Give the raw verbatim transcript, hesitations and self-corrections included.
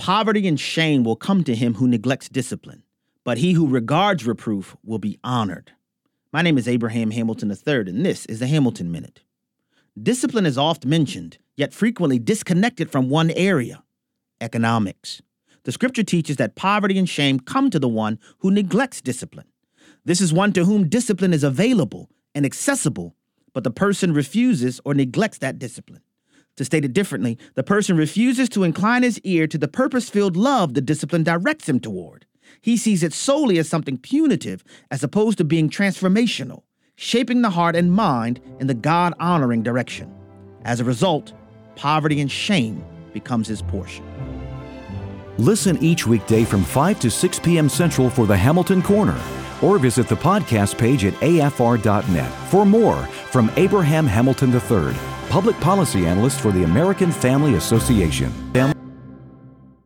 Poverty and shame will come to him who neglects discipline, but he who regards reproof will be honored. My name is Abraham Hamilton the third, and this is the Hamilton Minute. Discipline is oft mentioned, yet frequently disconnected from one area: economics. The scripture teaches that poverty and shame come to the one who neglects discipline. This is one to whom discipline is available and accessible, but the person refuses or neglects that discipline. To state it differently, the person refuses to incline his ear to the purpose-filled love the discipline directs him toward. He sees it solely as something punitive as opposed to being transformational, shaping the heart and mind in the God-honoring direction. As a result, poverty and shame becomes his portion. Listen each weekday from five to six p.m. Central for the Hamilton Corner, or visit the podcast page at A F R dot net for more from Abraham Hamilton the third, Public Policy Analyst for the American Family Association.